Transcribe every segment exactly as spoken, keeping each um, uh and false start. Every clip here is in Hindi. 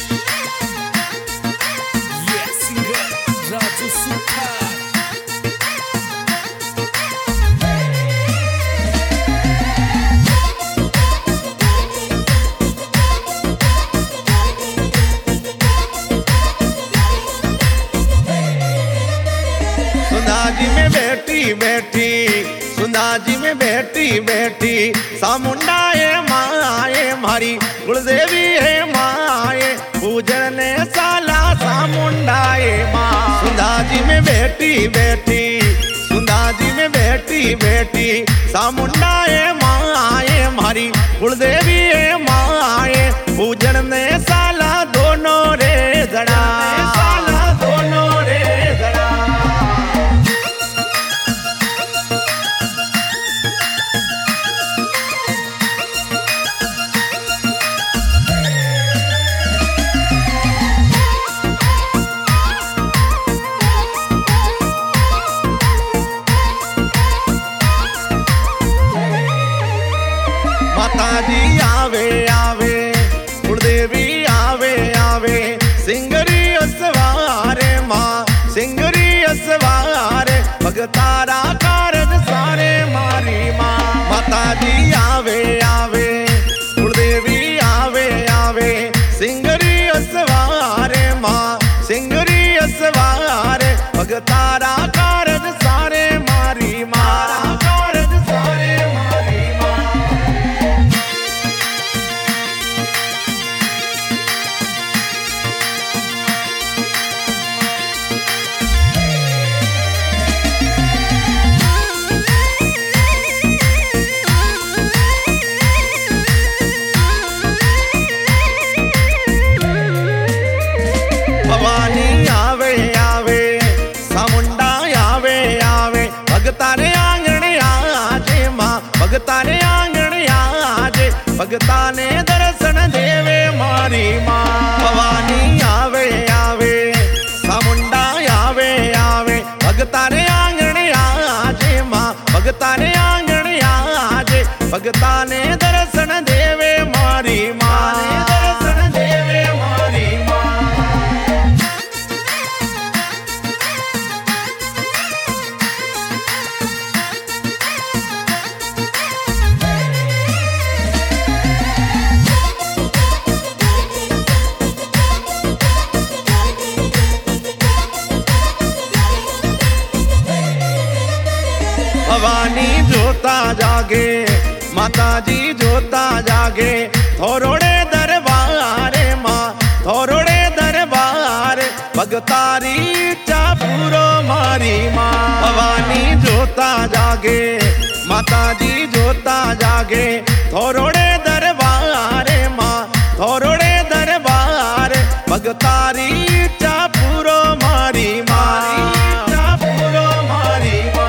सुंदाजी में बैठी बैठी सुंदाजी में बैठी बैठी सामुंडाए माए मारी कुलदेवी है माए पूजने साला सामुंडाए माँ। सुंदाजी में बैठी बैठी सुंदाजी में बैठी बैठी सामुंडाए माए मारी कुलदेवी है माए पूजने साला दोनों रे जड़ा साला दोनों रे जड़ा। माताजी आवे आवे कुलदेवी आवे आवे सिंगरी असवारे माँ सिंगरी असवारे भगतारा कारज सारे मारी माँ। माताजी आवे आवे कुलदेवी आवे आवे सिंगरी असवारे माँ सिंगरी असवारे भगतारा कारज सारे मारी माँ कारज सारे मारी माँ। भवानी आवे आवे सामुंडा आवे आवे भगतारे आंगण आजे माँ भगतारे आंगण आजे भगताने दर्शन देवे मारी माँ। भवानी आवे आवे सामुंडा आवे आवे भगतारे आंगण आजे माँ भगतारे आंगण आजे भगताने दर्शन देवे मारी माँ दर्शन देवे मारी माँ। भवानी जोता जागे माताजी जोता जागे थोरोड़े दरबारे माँ थोरोड़े दरबार भगतारी इच्छा पूरो मारी माँ। भवानी जोता जागे माताजी जोता जागे थोरोड़े दरबारे माँ थोरोड़े दरबार भगतारी इच्छा पूरो मारी माँ इच्छा पूरो मारी माँ।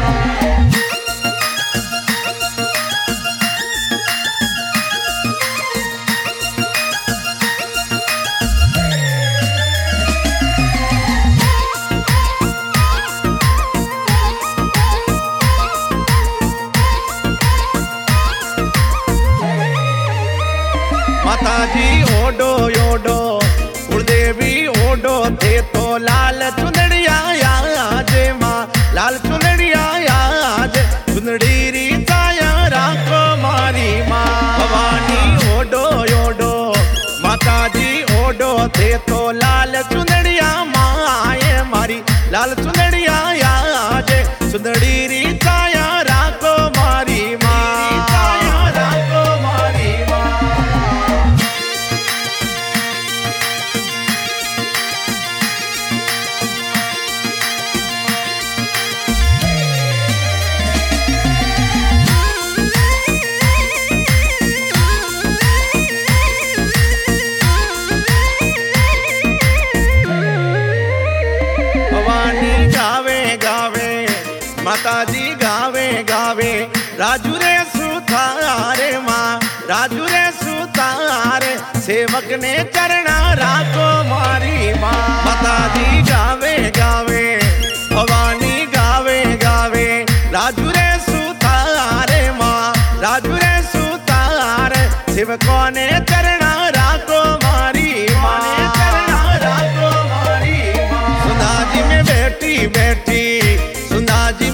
माताजी ओडो ओडो कुलदेवी ओडो थे तो लाल चुनड़िया आजे माँ लाल चुनड़िया आजे चुनड़ी री छाया राखो मारी माँ। भवानी ओडो ओडो माताजी ओडो थे तो लाल चुनड़िया माए मारी लाल चुनड़िया आजे चुनड़ी री छाया राखो मारी माँ छाया राखो मारी माँ। माताजी गावे गावे राजू रे सुतारे माँ राजू रे सुतारे सेवक ने चरणा राखो मारी माँ। माताजी गावे गावे भवानी गावे गावे राजू रे सुतारे माँ राजू रे सुतारे सेवकों ने चरणा राखो मारी माँ।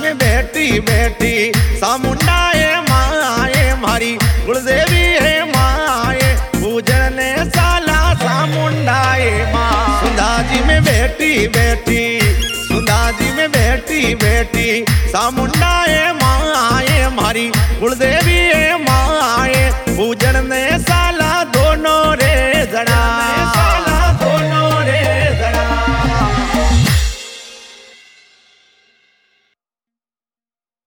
में बैठी बैठी सामुंडा है माए मारी कुलदेवी है माए पूजने साला सामुंडा है माँ सुंधा जी में बैठी बैठी सुंधा जी में बैठी बैठी सामुंडा है माए मारी कुलदेवी है माए पूजने साला